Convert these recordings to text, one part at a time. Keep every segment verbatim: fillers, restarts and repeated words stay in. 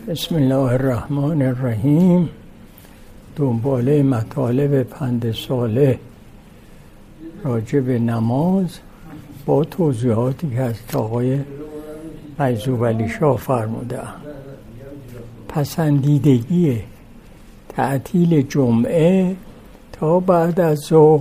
بسم الله الرحمن الرحیم. دنباله مطالب پند صالح راجع به نماز با توضیحاتی که از آقای مجذوب علی شاه فرموده. پسندیدگی تعطیل جمعه تا بعد از ظهر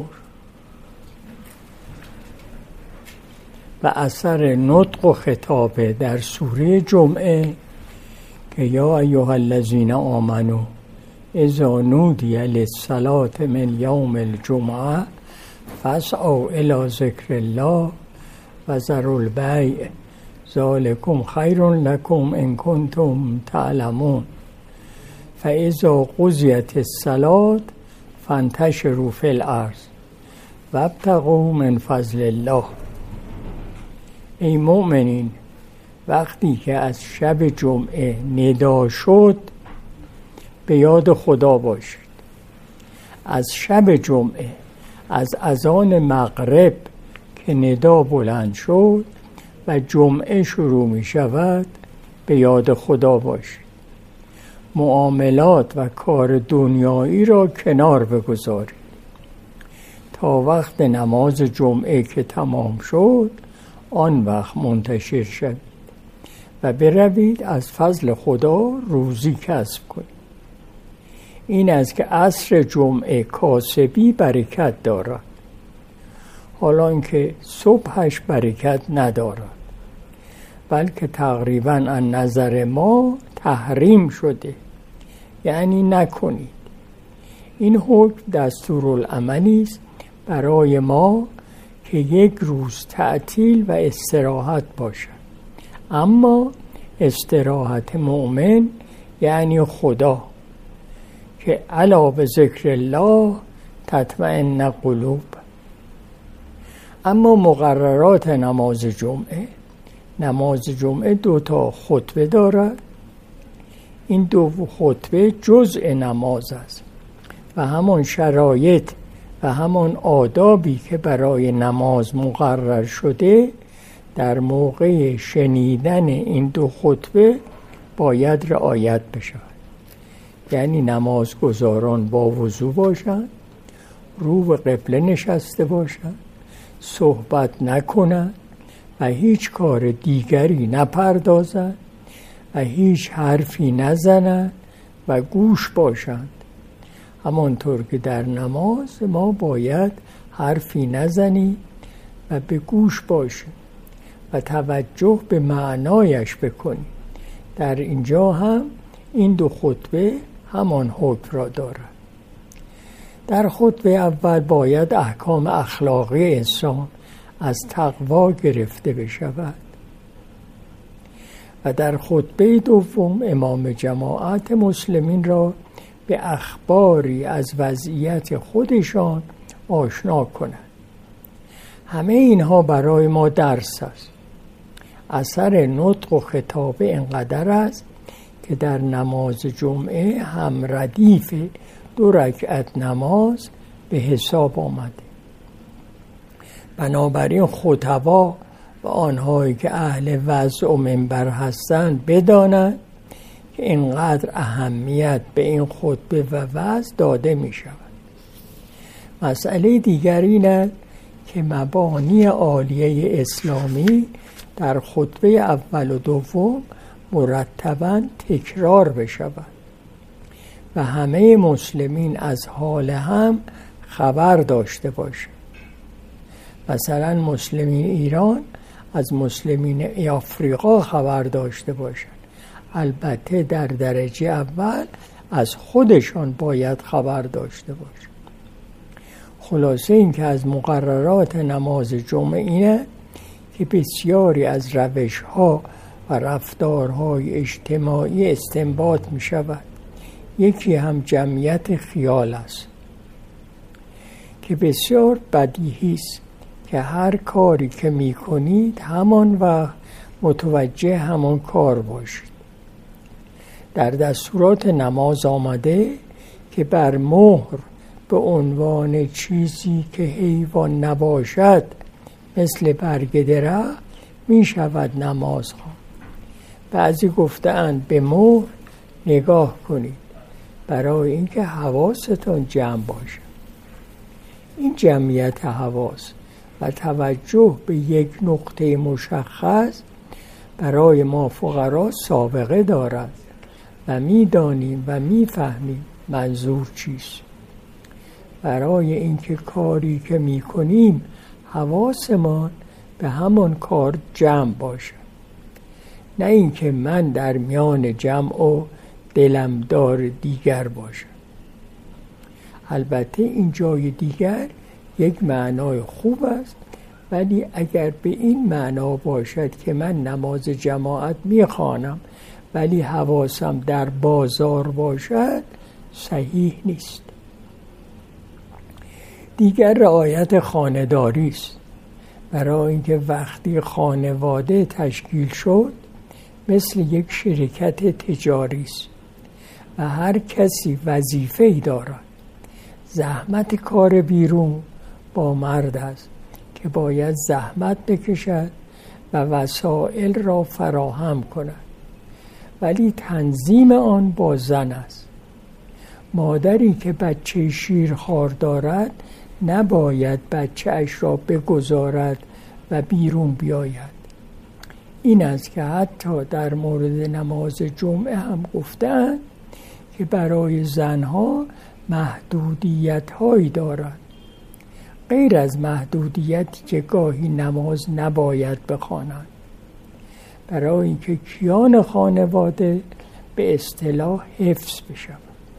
و اثر نطق و خطابه در سوره جمعه که یا ایها الذین آمنوا اذا نودی للصلاة من یوم الجمعه فاسعوا الی ذکر الله و ذروا البیع ذلکم خیر لکم ان کنتم تعلمون فاذا قضیت الصلاة فانتشروا فی الارض وابتغوا من فضل الله. ای مؤمنین، وقتی که از شب جمعه ندا شد به یاد خدا باشید. از شب جمعه، از اذان مغرب که ندا بلند شد و جمعه شروع می شود به یاد خدا باشید. معاملات و کار دنیایی را کنار بگذارید تا وقت نماز جمعه که تمام شد آن وقت منتشر شد و بروید از فضل خدا روزی کسب کنید. این است که عصر جمعه کاسبی برکت دارد، حالا اینکه صبحش برکت ندارد، بلکه تقریبا از نظر ما تحریم شده، یعنی نکنید. این حکم دستورالعملی است برای ما که یک روز تعطیل و استراحت باشد، اما استراحت مؤمن یعنی خدا که الا به ذکر الله تطمئن قلوب. اما مقررات نماز جمعه، نماز جمعه دو تا خطبه دارد. این دو خطبه جزء نماز است و همان شرایط و همان آدابی که برای نماز مقرر شده در موقع شنیدن این دو خطبه باید رعایت بشود. یعنی نمازگزاران با وضو باشند، رو به قبله نشسته باشند، صحبت نکنند و هیچ کار دیگری نپردازند و هیچ حرفی نزنند و گوش باشند. همانطور که در نماز ما باید حرفی نزنیم و به گوش باشیم و توجه به معنایش بکنیم. در اینجا هم این دو خطبه همان حکم را دارد. در خطبه اول باید احکام اخلاقی انسان از تقوا گرفته بشود و در خطبه دوم امام جماعت مسلمین را به اخباری از وضعیت خودشان آشنا کند. همه اینها برای ما درس است. اثر نطق و خطابه اینقدر است که در نماز جمعه هم ردیف دو رکعت نماز به حساب آمده. بنابراین خطبا و آنهایی که اهل وعظ و منبر هستند بدانند که اینقدر اهمیت به این خطبه و وعظ داده می شود. مسئله دیگر این است که مبانی عالیه اسلامی در خطبه اول و دوم مرتباً تکرار بشود و همه مسلمین از حال هم خبر داشته باشند. مثلا مسلمین ایران از مسلمین آفریقا خبر داشته باشند. البته در درجه اول از خودشان باید خبر داشته باشند. خلاصه این که از مقررات نماز جمعه اینه که بسیاری از روش‌ها و رفتارهای اجتماعی استنباط می شود. یکی هم جمعیت خیال است که بسیار بدیهی است که هر کاری که می کنید همان وقت متوجه همان کار باشید. در دستورات نماز آمده که بر مهر به عنوان چیزی که حیوان نباشد مثل برگ درخت می شود نماز خواند. بعضی گفتند به مهر نگاه کنید برای اینکه حواستون جمع باشه. این جمعیت حواس و توجه به یک نقطه مشخص برای ما فقرا سابقه دارد و می‌دانیم و می‌فهمیم منظور چیست. برای اینکه کاری که می‌کنیم حواسمان به همان کار جمع باشه، نه اینکه من در میان جمع و دلم دار دیگر باشم. البته این جای دیگر یک معنای خوب است، ولی اگر به این معنا باشد که من نماز جماعت میخوانم ولی حواسم در بازار باشد صحیح نیست. دیگر رعایت خانه‌داری است. برای اینکه وقتی خانواده تشکیل شد مثل یک شرکت تجاری است و هر کسی وظیفه‌ای دارد. زحمت کار بیرون با مرد است که باید زحمت بکشد و وسایل را فراهم کند، ولی تنظیم آن با زن است. مادری که بچه شیرخوار دارد نباید بچه اش را بگذارد و بیرون بیاید. این است که حتی در مورد نماز جمعه هم گفتند که برای زنها محدودیت هایی دارد، غیر از محدودیتی که گاهی نماز نباید بخوانند، برای اینکه کیان خانواده به اصطلاح حفظ بشود.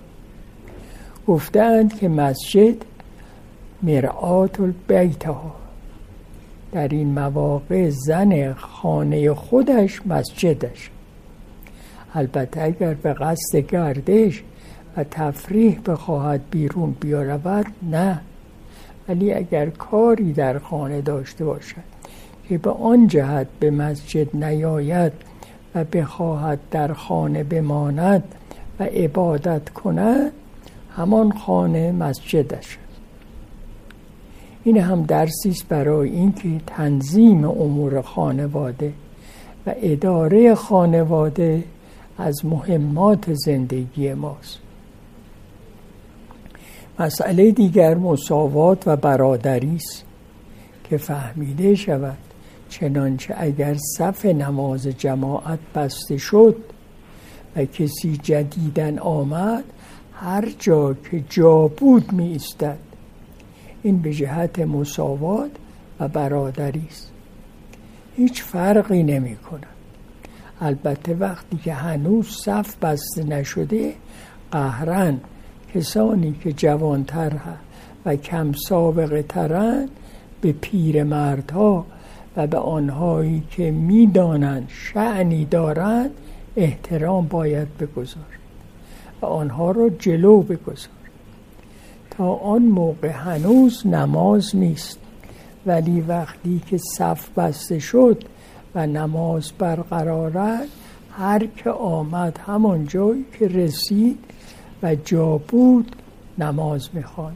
گفتند که مسجد مرآت البیت ها، در این مواقع زن خانه خودش مسجدش. البته اگر به قصد گردش و تفریح بخواهد بیرون بیارود نه، ولی اگر کاری در خانه داشته باشد که به آن جهت به مسجد نیاید و بخواهد در خانه بماند و عبادت کند، همان خانه مسجدش است. این هم درسی است برای اینکه تنظیم امور خانواده و اداره خانواده از مهمات زندگی ماست. مسئله دیگر مساوات و برادری است که فهمیده شود چنانچه اگر صف نماز جماعت بسته شد و کسی جدیداً آمد، هر جا که جا بود می ایستد. این به جهت مساوات و برادری است. هیچ فرقی نمی کند. البته وقتی که هنوز صف بسته نشده، قهرن کسانی که جوانتر و کم سابقه ترند به پیرمردها و به آنهایی که می دانند شأنی دارند احترام باید بگذار و آنها را جلو بگذار. تا آن موقع هنوز نماز نیست، ولی وقتی که صف بسته شد و نماز برقرار است، هر که آمد همان جایی که رسید و جا بود نماز می‌خواند.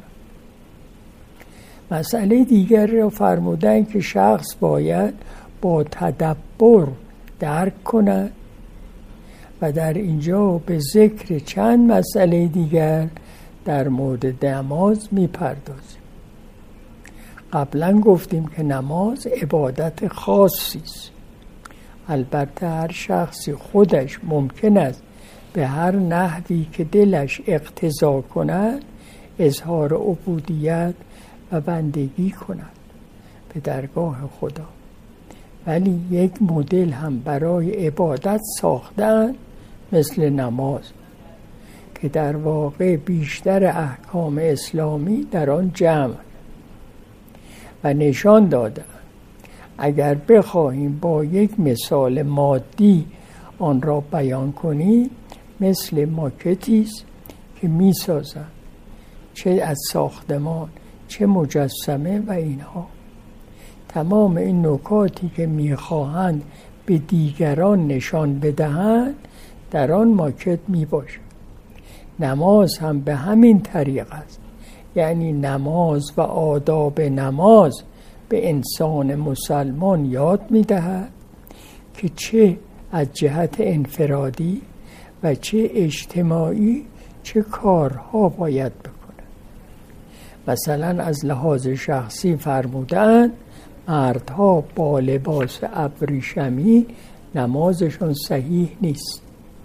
مسئله دیگر را فرمودن که شخص باید با تدبر درک کند و در اینجا به ذکر چند مسئله دیگر در مورد نماز می‌پردازیم. قبلا گفتیم که نماز عبادت خاصی است. البته هر شخصی خودش ممکن است به هر نحوی که دلش اقتضا کند اظهار عبودیت و بندگی کند به درگاه خدا، ولی یک مدل هم برای عبادت ساختن مثل نماز که در واقع بیشتر احکام اسلامی در آن جمع و نشان دادن. اگر بخواهیم با یک مثال مادی آن را بیان کنیم، مثل ماکتی است که می سازند، چه از ساختمان چه مجسمه و اینها. تمام این نکاتی که می خواهند به دیگران نشان بدهند در آن ماکت می باشد. نماز هم به همین طریق است. یعنی نماز و آداب نماز به انسان مسلمان یاد می دهد که چه از جهت انفرادی و چه اجتماعی چه کارها باید بکنن. مثلا از لحاظ شخصی فرمودن مردها با لباس ابریشمی نمازشون صحیح نیست.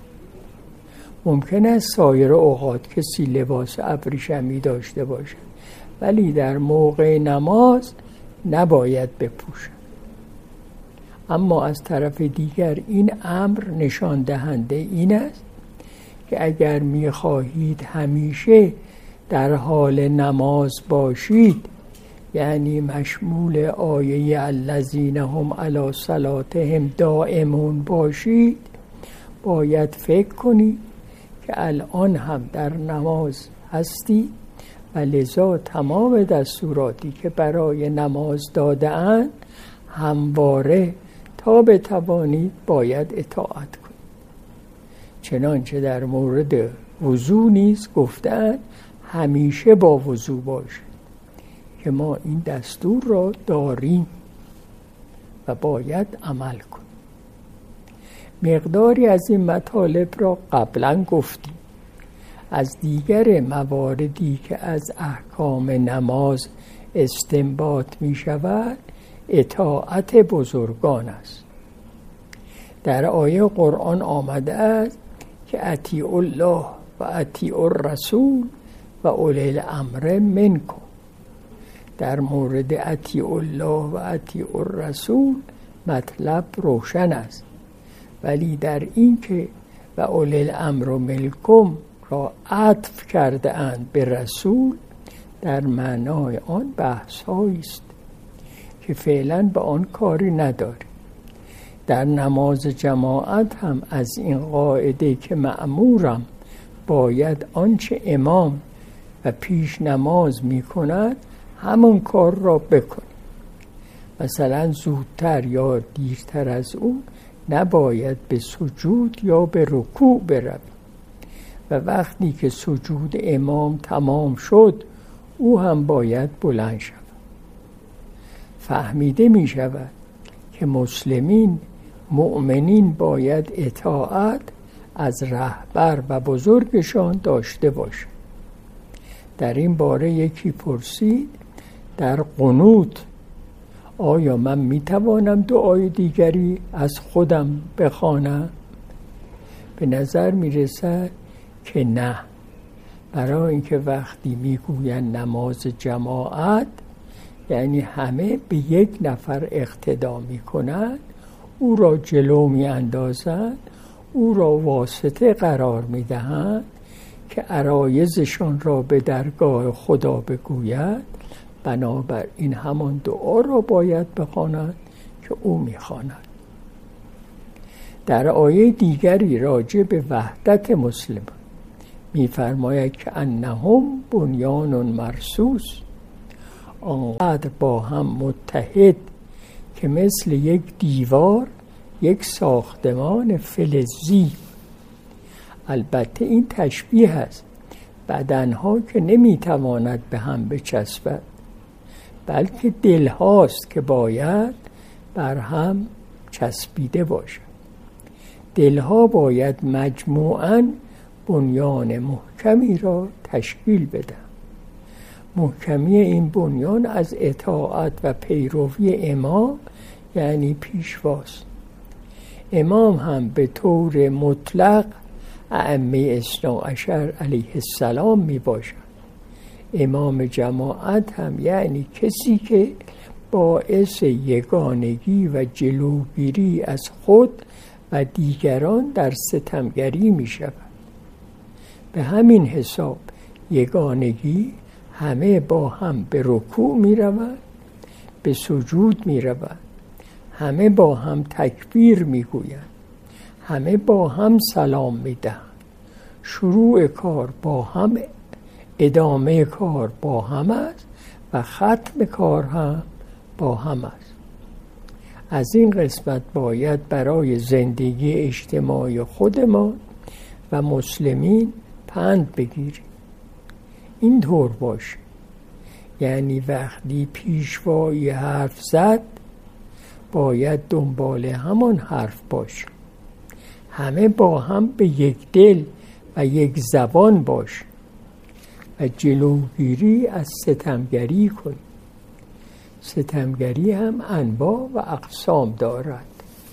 ممکن است سایر اوقات کسی لباس ابریشمی داشته باشه ولی در موقع نماز نباید بپوشن. اما از طرف دیگر این امر نشان دهنده این است که اگر می‌خواهید همیشه در حال نماز باشید، یعنی مشمول آیه الذین هم علی صلاتهم دائمون باشید، باید فکر کنید که الان هم در نماز هستی و لذا تمام دستوراتی که برای نماز داده‌اند همواره تا بتوانید باید اطاعت کنید. چنانچه در مورد وضو نیز گفتند همیشه با وضو باشید که ما این دستور را داریم و باید عمل کنیم. مقداری از این مطالب را قبلا گفتیم. از دیگر مواردی که از احکام نماز استنباط می شود اطاعت بزرگان است. در آیه قرآن آمده است که اطیعوا الله و اطیعوا الرسول و اولی الامر منکم. در مورد اطیعوا الله و اطیعوا الرسول مطلب روشن است، ولی در این که و اولی الامر منکم را عطف کرده اند به رسول در معنای آن بحث‌هایی است که فعلا به آن کاری نداریم. در نماز جماعت هم از این قاعده که مأمورم باید آنچه امام و پیش نماز می کند همون کار را بکنیم. مثلا زودتر یا دیرتر از او نباید به سجود یا به رکوع برویم و وقتی که سجود امام تمام شد او هم باید بلند شود. فهمیده می شود که مسلمین مؤمنین باید اطاعت از رهبر و بزرگشان داشته باشند. در این باره یکی پرسید در قنوت آیا من می توانم دعای دیگری از خودم بخوانم؟ به نظر می رسد که نه، برای اینکه وقتی می گویند نماز جماعت یعنی همه به یک نفر اقتدا می کنند، او را جلو می اندازند، او را واسطه قرار می دهند که عرایضشان را به درگاه خدا بگوید. بنابراین همان دعا را باید بخوانند که او می خواند. در آیه دیگری راجع به وحدت مسلمان می فرماید که انهم بنیان مرصوص، آنقدر با هم متحد که مثل یک دیوار، یک ساختمان فلزی. البته این تشبیه است. بدنها که نمیتواند به هم بچسبد، بلکه دلهاست که باید بر هم چسبیده باشد. دلها باید مجموعاً بنیان محکمی را تشکیل بدن. محکمی این بنیان از اطاعت و پیروی امام یعنی پیشواست. امام هم به طور مطلق ائمه اثنا عشر علیه السلام می باشد. امام جماعت هم یعنی کسی که باعث یگانگی و جلوگیری از خود و دیگران در ستمگری می شود. به همین حساب یگانگی همه با هم به رکوع می روند، به سجود می روند، همه با هم تکبیر می گویند، همه با هم سلام می دهند. شروع کار با هم، ادامه کار با هم است و ختم کار هم با هم است. از این قسمت باید برای زندگی اجتماعی خودمان و مسلمین پند بگیریم. این طور باشه، یعنی وقتی پیشوایی حرف زد باید دنبال همان حرف باشه. همه با هم به یک دل و یک زبان باش و جلوگیری از ستمگری کن. ستمگری هم انواع و اقسام دارد.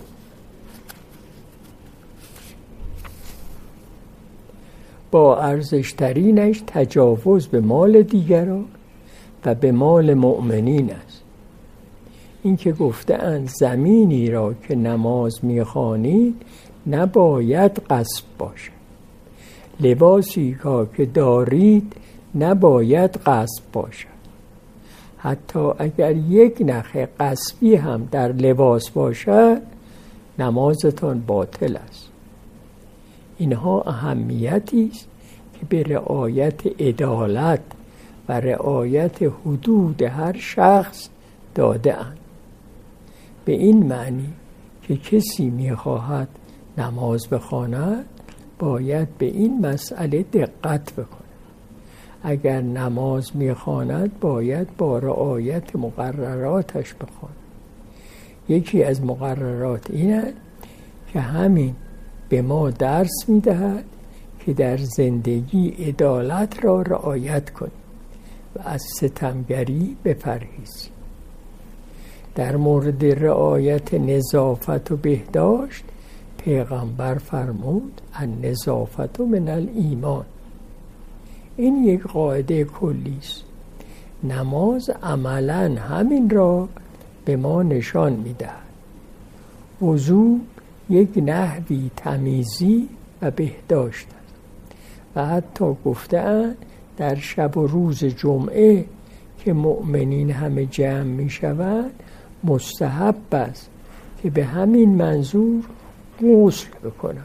با ارزشترینش تجاوز به مال دیگران و به مال مؤمنین است. این که گفته‌اند زمینی را که نماز می‌خوانید نباید غصب باشد، لباسی که دارید نباید غصب باشد. حتی اگر یک نخ غصبی هم در لباس باشد نمازتان باطل است. اینها اهمیتی است که به رعایت عدالت و رعایت حدود هر شخص داده اند. به این معنی که کسی می‌خواهد نماز بخواند باید به این مسئله دقت بکند. اگر نماز می‌خواند باید با رعایت مقرراتش بخواند. یکی از مقررات این است که همین به ما درس می‌دهد که در زندگی عدالت را رعایت کنیم و از ستمگری بپرهیزیم. در مورد رعایت نظافت و بهداشت پیغمبر فرمود النظافت من الایمان. این یک قاعده کلی است. نماز عملاً همین را به ما نشان می‌دهد. وضو یک نحوی تمیزی و بهداشت است و حتی گفته‌اند در شب و روز جمعه که مؤمنین همه جمع می‌شوند مستحب است که به همین منظور غسل بکنند.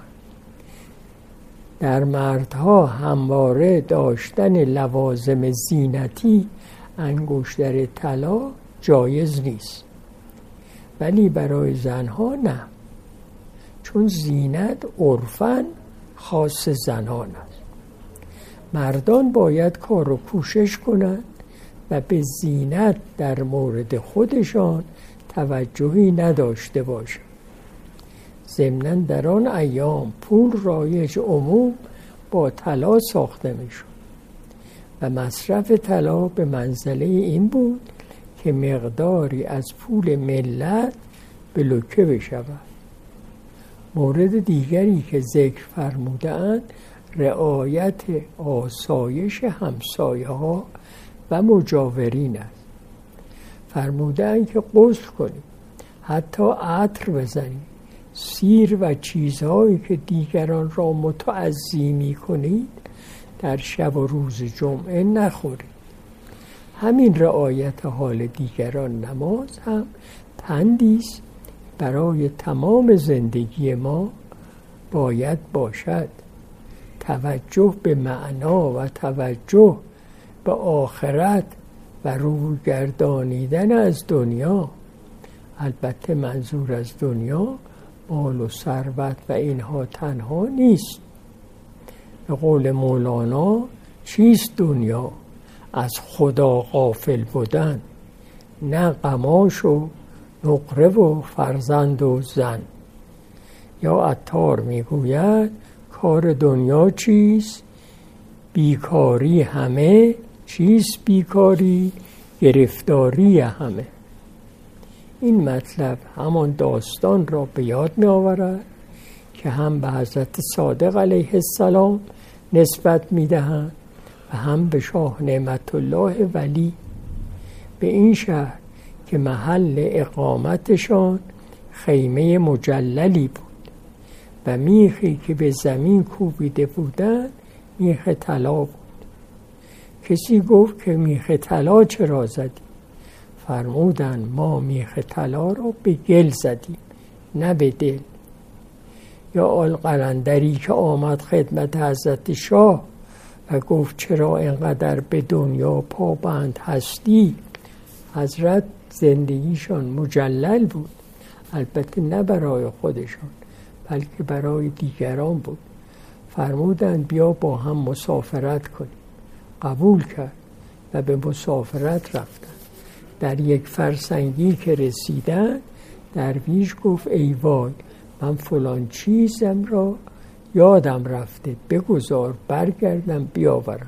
در مردها همواره داشتن لوازم زینتی انگشتر طلا جایز نیست، ولی برای زنها نه، چون زینت عرفاً خاص زنان است. مردان باید کار و کوشش کنند و به زینت در مورد خودشان توجهی نداشته باشند. ضمناً در آن ایام پول رایج عموم با طلا ساخته میشد و مصرف طلا به منزله این بود که مقداری از پول ملت بلوکه بشود. مورد دیگری که ذکر فرمودند رعایت آسایش همسایه ها و مجاورین است. فرمودند که غسل کنید، حتی عطر بزنید، سیر و چیزهایی که دیگران را متعزی می کنید در شب و روز جمعه نخورید. همین رعایت حال دیگران نماز هم پندی است برای تمام زندگی ما باید باشد. توجه به معنا و توجه به آخرت و روی گردانیدن از دنیا. البته منظور از دنیا مال و ثروت و اینها تنها نیست. به قول مولانا چیست دنیا؟ از خدا غافل بودن، نه قماش و نقره و فرزند و زن. یا عطار میگوید کار دنیا چیست؟ بیکاری همه. چیست بیکاری؟ گرفتاری همه. این مطلب همان داستان را به یاد می آورد که هم به حضرت صادق علیه السلام نسبت می دهند و هم به شاه نعمت الله ولی. به این شهر که محل اقامتشان خیمه مجللی بود و میخی که به زمین کوبیده بودند میخ طلا بود. کسی گفت که میخ طلا چرا زدی؟ فرمودند ما میخ طلا را به گل زدیم نه به دل. یا آلقلندری که آمد خدمت حضرت شاه و گفت چرا اینقدر به دنیا پابند هستی؟ حضرت زندگیشان مجلل بود، البته نه برای خودشان بلکه برای دیگران بود. فرمودند بیا با هم مسافرت کنیم. قبول کرد و به مسافرت رفتند. در یک فرسنگی که رسیدند درویش گفت ای وای، من فلان چیزم را یادم رفته، بگذار برگردم بیاورم.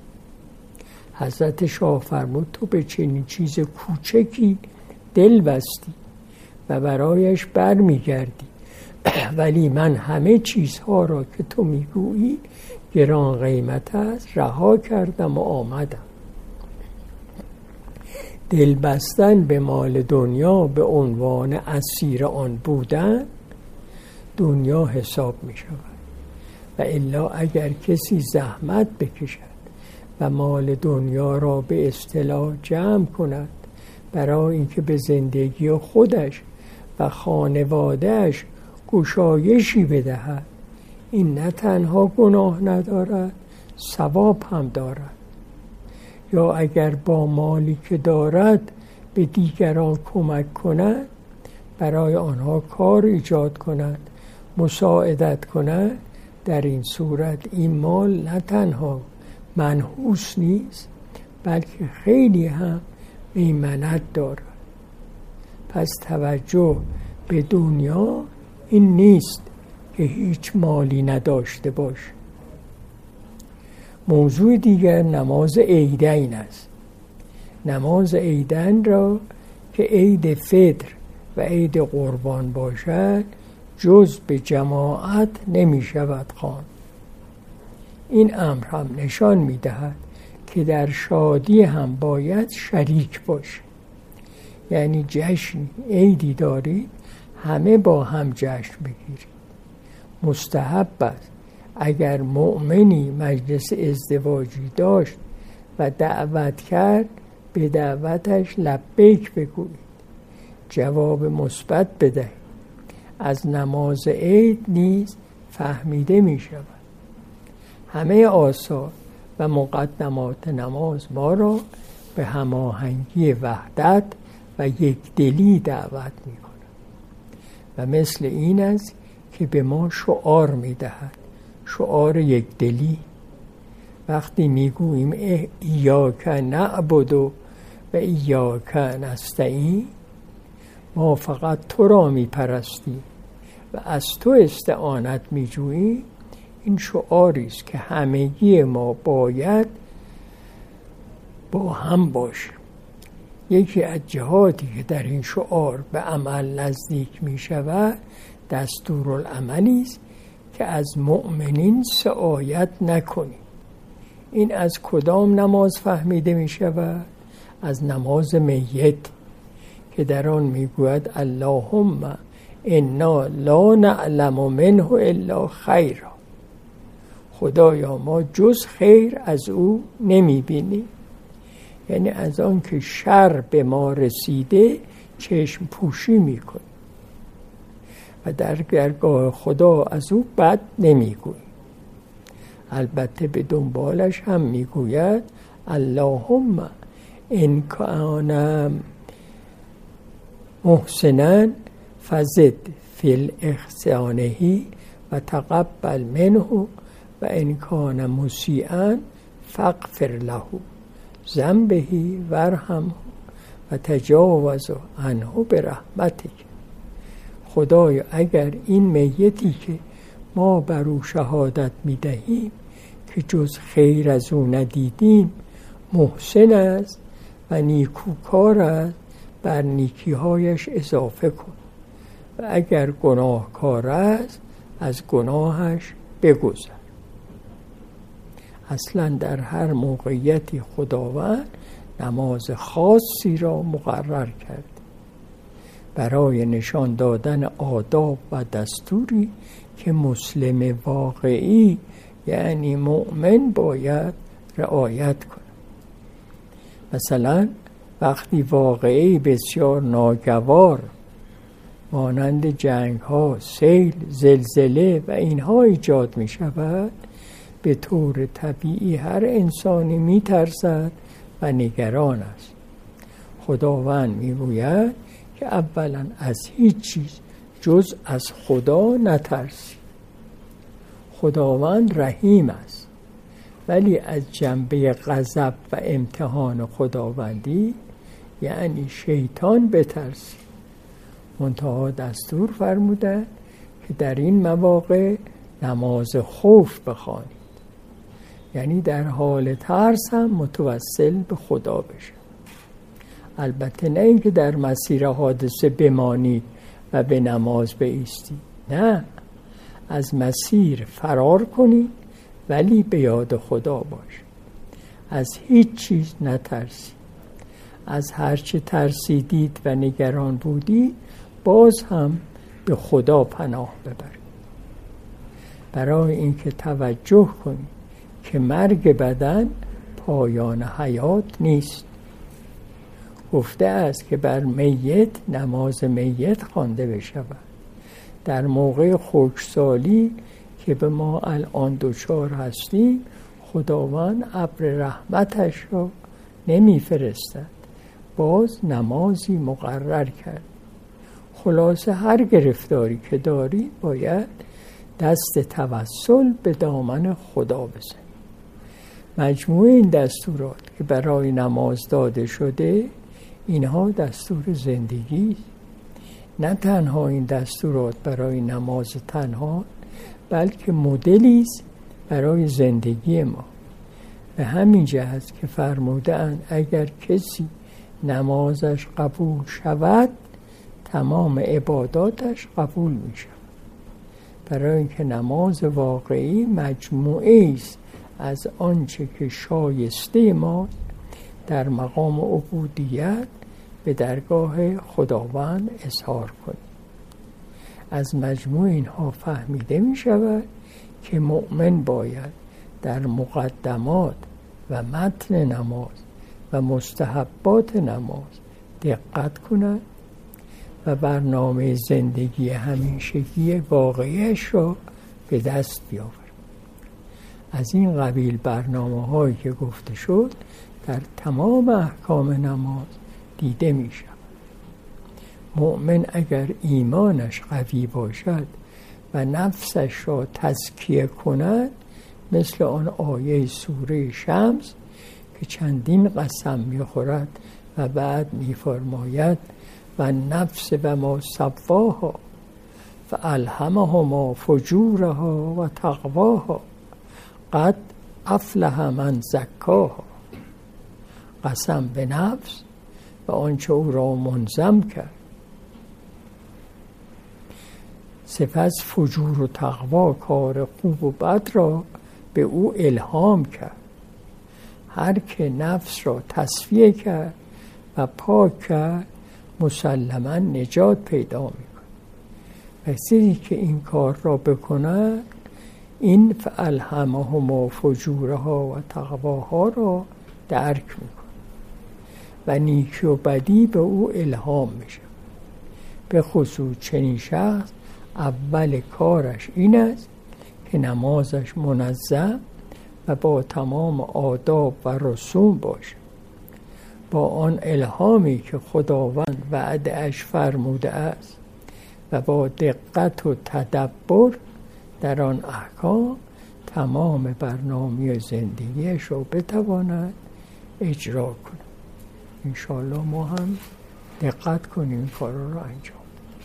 حضرت شاه فرمود تو به چنین چیز کوچکی دل بستی و برایش بر میگردی، ولی من همه چیزها را که تو میگویی گران قیمت است رها کردم و آمدم. دل بستن به مال دنیا به عنوان اسیر آن بودن دنیا حساب می شود، و الا اگر کسی زحمت بکشد و مال دنیا را به اصطلاح جمع کند برای اینکه به زندگی خودش و خانوادهش گشایشی بدهد، این نه تنها گناه ندارد، ثواب هم دارد. یا اگر با مالی که دارد به دیگران کمک کند، برای آنها کار ایجاد کند، مساعدت کند، در این صورت این مال نه تنها منحوس نیست بلکه خیلی هم میمنت دارد. پس توجه به دنیا این نیست که هیچ مالی نداشته باشه. موضوع دیگر نماز عیدین است. نماز عیدین را که عید فطر و عید قربان باشد جز به جماعت نمی شود خواند. این امر هم نشان می دهد که در شادی هم باید شریک باشه. یعنی جشن عیدی دارید همه با هم جشن بگیرید. مستحب است اگر مؤمنی مجلس ازدواجی داشت و دعوت کرد به دعوتش لبیک بگویید، جواب مثبت بدهید. از نماز عید نیز فهمیده می شود همه آثار و مقدمات نماز ما را به هماهنگی وحدت و یکدلی دعوت می کند و مثل این است که به ما شعار می دهد، شعار یکدلی. وقتی می گوییم ایاک نعبد و ایاک نستعین، ما فقط تو را می پرستیم و از تو استعانت می جوییم، این شعاری است که همگی ما باید با هم باشیم. یکی از جهاتی که در این شعار به عمل نزدیک می شود دستورالعملی است که از مؤمنین سعایت نکنیم. این از کدام نماز فهمیده می شود؟ از نماز میت که در آن می گوید اللهم انا لا نعلم منه الا خیرا. خدایا ما جز خیر از او نمی بینیم. یعنی از آن که شر به ما رسیده چشم پوشی می کنیم و در درگاه خدا از او بد نمی گوییم. البته به دنبالش هم می گوید اللهم ان کان محسنا فزد فی الاحسانه و تقبل منه و ان کان مسیئا فاغفر له ذنبه وارحمه و تجاوز عنه برحمتک. خدایا اگر این میتی که ما بر او شهادت میدهیم که جز خیر از او ندیدیم محسن است و نیکوکار است، بر نیکیهایش اضافه کن، و اگر گناهکار است از گناهش بگذر. اصلا در هر موقعیتی خداوند نماز خاصی را مقرر کرد برای نشان دادن آداب و دستوری که مسلم واقعی یعنی مؤمن باید رعایت کند. مثلا وقتی واقعی بسیار ناگوار مانند جنگ ها، سیل، زلزله و اینها ایجاد می شود، به طور طبیعی هر انسانی می ترسد و نگران است. خداوند می گوید که اولا از هیچ چیز جز از خدا نترسی. خداوند رحیم است، ولی از جنبه غضب و امتحان خداوندی یعنی شیطان بترسی. منتها دستور فرموده که در این مواقع نماز خوف بخوانید، یعنی در حال ترس هم متوسل به خدا بشه. البته نه اینکه در مسیر حادثه بمانید و به نماز بایستید، نه، از مسیر فرار کنید ولی به یاد خدا باشید. از هیچ چیز نترسید. از هرچه ترسیدید و نگران بودید باز هم به خدا پناه ببرید. برای اینکه توجه کنید که مرگ بدن پایان حیات نیست. گفته است که بر میت نماز میت خوانده بشود. در موقع خشکسالی که به ما الان دچار هستیم، خداوند ابر رحمتش را نمیفرستد، باز نمازی مقرر کرد. خلاصه هر گرفتاری که داری باید دست توسل به دامن خدا بزن. مجموع این دستورات که برای نماز داده شده، اینها دستور زندگی، نه تنها این دستورات برای نماز تنها، بلکه مدلی است برای زندگی ما. به همین جهت که فرمودند اگر کسی نمازش قبول شود تمام عباداتش قبول می شود. برای اینکه نماز واقعی مجموعه است از آنچه که شایسته ما در مقام عبودیت به درگاه خداوند اظهار کنیم. از مجموع اینها فهمیده می شود که مؤمن باید در مقدمات و متن نماز و مستحبات نماز دقت کند و برنامه زندگی همیشگی واقعیش را به دست بیاورد. از این قبیل برنامه هایی که گفته شد در تمام احکام نماز دیده می شود. مؤمن اگر ایمانش قوی باشد و نفسش را تزکیه کند، مثل آن آیه سوره شمس که چندین قسم می خورد و بعد می فرماید و نفس و ما سواها فالهمهما فجورها و تقواها قد افلح من زکاها. قسم به نفس و آنچه او را منظم کرد. سپس فجور و تقوا، کار خوب و بد را به او الهام کرد. هر که نفس را تصفیه کرد و پاک کرد مسلما نجات پیدا می‌کند. کسی که این کار را بکند این فالهمهما فجورها و تقواها را درک می‌کند و نیکی و بدی به او الهام میشه. به خصوص چنین شخص اول کارش این است که نمازش منظم و با تمام آداب و رسوم باشه، با آن الهامی که خداوند وعده‌اش فرموده است و با دقت و تدبر در آن احکام تمام برنامه زندگیش رو بتواند اجرا کند. انشاءالله ما هم دقت کنیم کار رو انجام